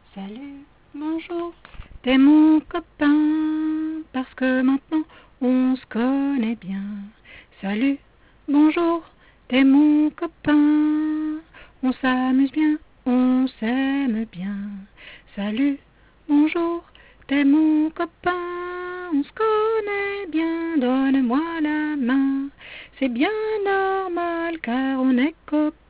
Salut, bonjour, t'es mon copain, parce que maintenant on se connaît bien. Salut, bonjour, t'es mon copain, on s'amuse bien, on s'aime bien. Salut, bonjour, t'es mon copain, on se connaît bien, donne-moi la main. C'est bien normal car on est copains.